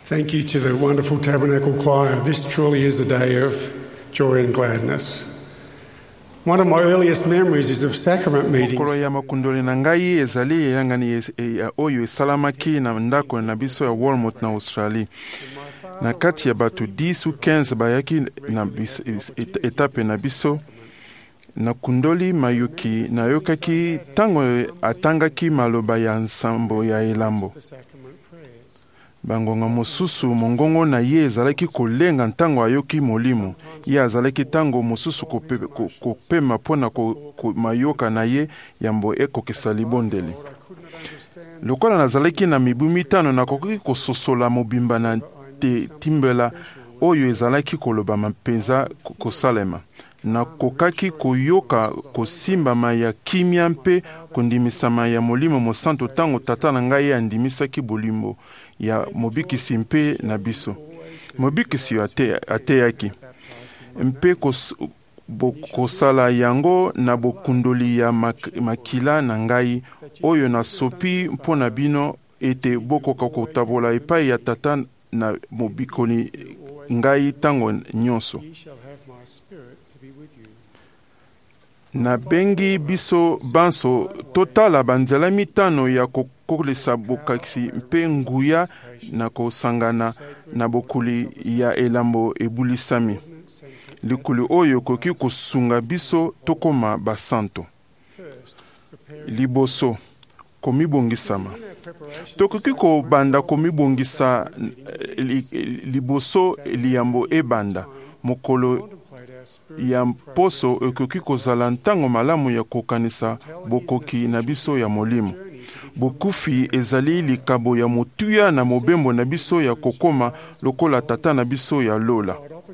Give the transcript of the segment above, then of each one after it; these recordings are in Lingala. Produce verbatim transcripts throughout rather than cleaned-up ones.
Thank you to the wonderful Tabernacle Choir. This truly is a day of joy and gladness. One of my earliest memories is of sacrament meetings. Mokolo ya makundoli na ngai ezali yangani ya oyo esalamaki na ndako na biso ya Walmart na Australie. Na kati ya batu dix ou quinze bayaki na bis, etape na biso na kundoli mayuki na yokaki tango atangaki maloba ya nsambo ya elambo. Bangonga mosusu mongongo na ye ezalaki kolenga ntango ayoki molimo. Ye azalaki tango mosusu kopema pona mayoka na ye yambo ekokesa libondeli. Lokola nazalaki na mibu mitano nakoki kososola mobimba na te timbela oyo ezalaki koloba mpenza kosalema. Na kokaki koyoka kosimbama ya kimia mpe kondimisama ya molimo mosanto tango tata na ngai andimisaki bolimbo ya mobikisi mpe na biso. Mobikisi yo ate, ateyaki. Mpe kos, bo, kosala yango na bokundoli ya mak, makila na ngai oyo na sopi mpo na bino ete bokoka kotabola epai ya tata na mobikoni ngai tango nyonso. Na bengi biso banso totala banzela mitano ya kokolesa bokakisi mpe nguya na kosangana na bokuli ya elambo ebulisami. Likuli oyo koki kosunga biso tokoma basanto. Liboso komibongisama. Tokoki kobanda komibongisa li, liboso liyambo ebanda mokolo ya poso ekoki kozala ntango malamu ya kokanisa bokoki na biso ya molimo. Bokufi ezali likabo ya motuya na mobembo na biso ya kokoma lokola tata na biso ya lola.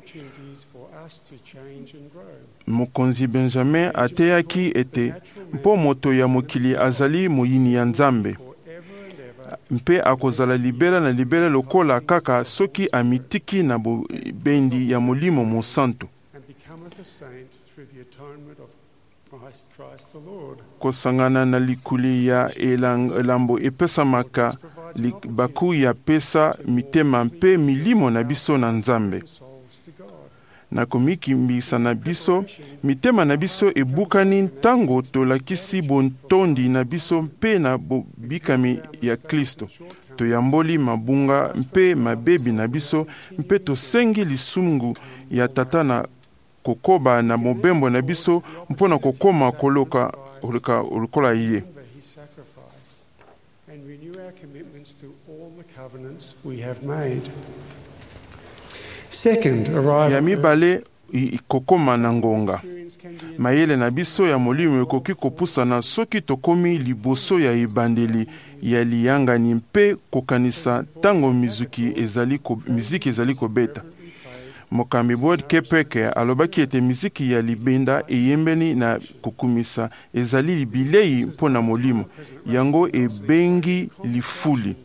Mokonzi Benjamin ateyaki ete mpo moto ya mokili azali moyini ya Nzambe. Mpe akozala libela na libela lokola kaka soki amitiki na bendi ya molimo mosanto. Kosangana na likuli ya elambo epesamaka baku ya pesa mitema mpe milimo na biso na Nzambe. Na komikimbisa na biso, mitema na biso ebukani ntango tolakisi bontondi na biso mpe na bobikami ya Kristo. Toyamboli mabunga mpe mabebi na biso mpe tosengi lisungu ya tata na kokoba na mobembo na biso mpona kokoma koloka olika olukola iye. Second, arrive ya mibale ikokoma na ngonga. Mayele na biso ya molimo ekoki kopusana soki tokomi liboso ya ebandeli ya liyangani mpe kokanisa tango mizuki ezali ko, miziki ezali kobeta. Mokambi Bod Kepeke alobaki ete miziki ya libenda eyembeni na kukumisa ezali bilei mpo na molimo. Yango ebengi lifuli.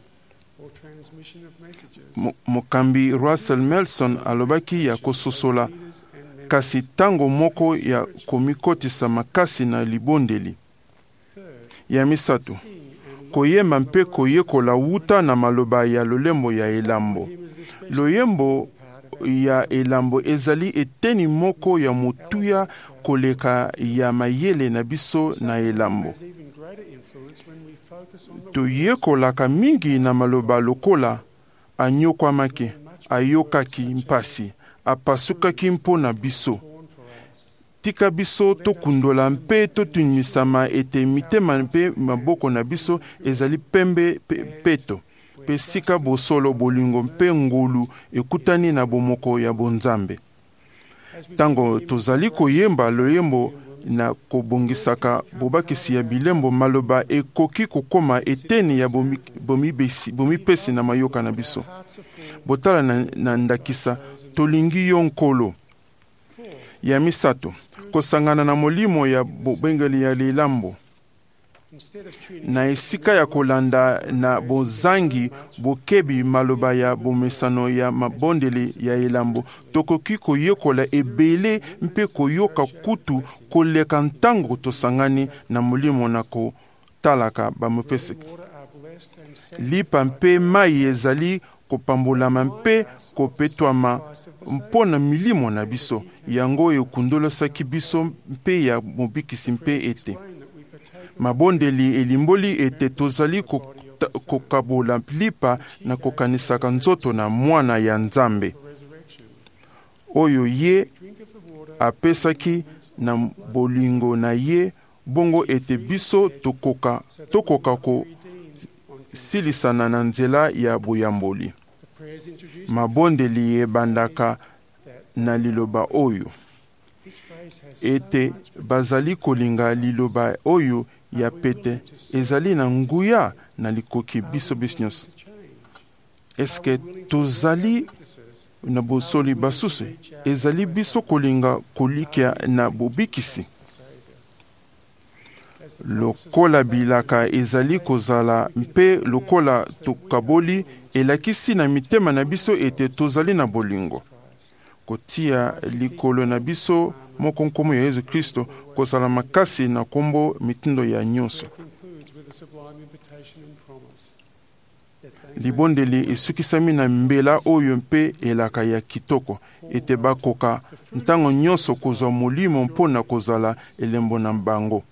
Mokambi Russell Melson alobaki ya kososola kasi tango moko ya komikotisa makasi na libondeli. Ya misato, koyemba mpe koyekola wuta na maloba ya lolembo ya elambo. Loyembo ya elambo ezali eteni moko ya motuya koleka ya mayele na biso na elambo. Toyekolaka mingi na maloba lokola anyokwamaki, ayokaki mpasi, apasukaki mpo na biso. Tika biso tokundola mpe totunisama ete mitema mpe maboko na biso ezali pembe pe, peto. Pe sika bosolo bolingo mpe ngulu ekutani na bomoko ya bonzambe. Tango tozali koyemba loyembo na kobongisaka bobakisi ya bilembo maloba ekoki kokoma eteni ya bomipesi bomi bomi na mayoka na biso. Botala na, na ndakisa tolingi yo nkolo. Ya misato, kosangana na molimo ya bobengeli ya lilambo. Na esika ya kolanda na bozangi bokebi maloba ya bomesano ya mabondeli ya elambo, tokoki koyekola ebele mpe koyoka kutu koleka ntango tosangani na molimo na kotalaka bamopeseki. Lipa mpe mai ezali kopambolama mpe kopetwama mpo na milimo na biso. Yango ekundolosaki biso mpe ya mobikisi mpe ete mabondeli elimboli ete tozali kokabola lipa na kokanisaka nzoto na mwana ya Nzambe oyo ye apesaki na bolingo na ye, bongo ete biso tokoka tokoka ko silisana na nzela ya boyamboli. Mabondeli ebandaka na liloba oyo ete bazali kolinga liloba oyo ya pete ezali na nguya na likoki biso bisnyos. Eske tozali na bosoli basuse ezali biso kolinga kolikia na bobikisi. Lokola bilaka ezali kozala mpe lokola tokaboli elakisi na mitema na biso ete tozali na bolingo. Kotia likolo na biso moko nkomo ya Yesu Kristo kozala makasi na kombo mitindo ya nyonso. Libondeli esukisami na mbela oyo mpe elaka ya kitoko ete bakoka ntango nyonso kozwa molimo mpona kozala elembo na bango.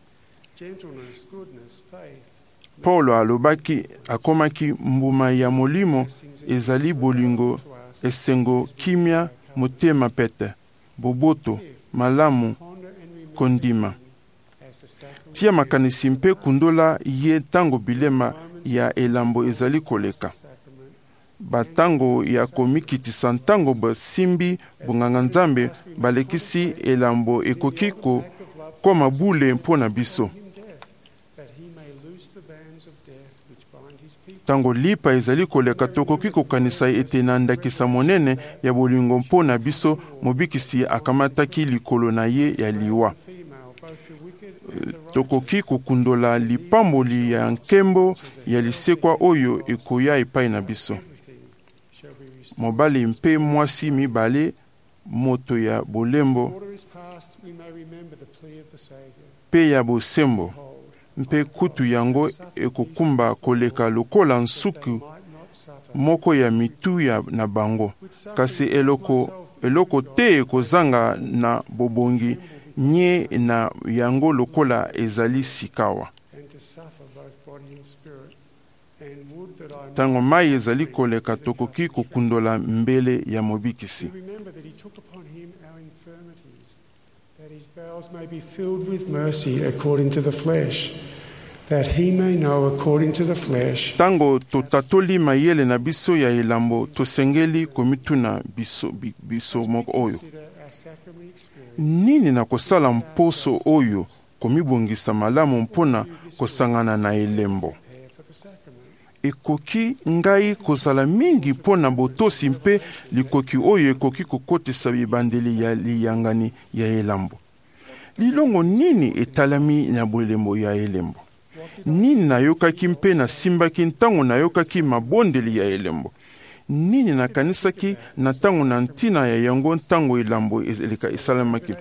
Paulo alobaki akomaki mbuma ya molimo ezali bolingo, esengo, kimia, motema pete, boboto, malamu, kondima. Tia makanisi mpe kundola ye tango bilema ya elambo ezali koleka. Batango ya komikitisa ntango basimbi bonganga Nzambe balekisi elambo ekokiko koma bule mpona biso. Tango lipa ezali koleka tokoki kokanisa ete na ndakisa monene ya bolingo mpona biso mobikisi akamataki likolo na ye ya liwa. Tokoki kokundola lipamboli ya nkembo ya lisekwa oyo ekoya epai na biso. Mobali mpe mwasi mibale moto ya bolembo pe ya bosembo mpe kutu yango ekokumba koleka lokola nsuku moko ya mitu ya na bango. Kasi eloko eloko te ekozanga na bobongi nye na yango lokola ezali sikawa. Tango mai ezali koleka tokoki kokundola mbele ya mobikisi. May be filled with mercy according to the flesh, that he may know according to the flesh. Tango totatoli mayele na biso ya elambo tosengeli komituna biso biso moko oyo. Nini na kosala mposo oyo komibongisa malamu mpona kosangana na elembo. Ekoki ngai kozala mingi mpona botosi mpe likoki oyo ekoki kokotisa bibandeli ya liyangani ya elambo. Lilongo nini etalami na bolembo ya elembo? Nini na yokaki mpe na simbaki ntango na yokaki mabondeli ya elembo? Nini na kanisaki na tango na ntina ya yango ntango elambo eleka esalamaki?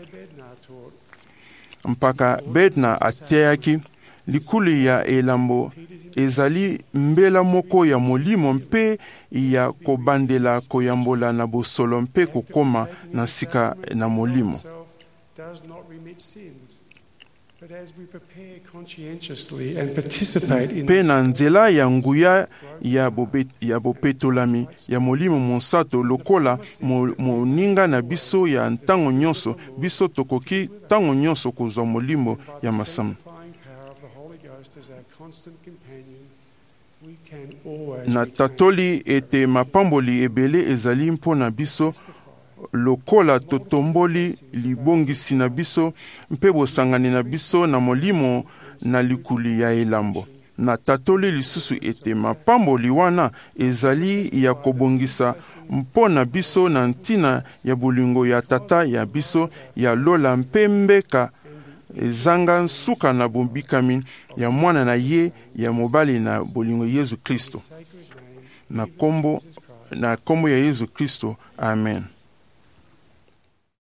Mpaka Bedna ateaki likuli ya elambo ezali mbela moko ya molimo mpe ya kobandela koyambola na bosolo mpe kokoma na sika na molimo. Does not remit sins, but as we prepare conscientiously and participate in pe na nzela ya nguya ya bobet ya bopetolami ya molimo monsato lokola moninga na biso ya ntango nyonso biso tokoki ntango nyonso kozwa molimo ya masamu. Na tatoli ete mapamboli ebele ezali mpona biso lokola totomboli libongisi na biso mpe bosangani na biso na molimo na likuli ya elambo. Na tatoli lisusu ete mapamboli wana ezali ya kobongisa mpona biso na ntina ya bolingo ya tata ya biso ya lola mpe mbeka ezanga nsuka na bombikami ya mwana na ye ya mobali na bolingo Yesu Kristo. Na kombo na kombo ya Yesu Kristo. Amen.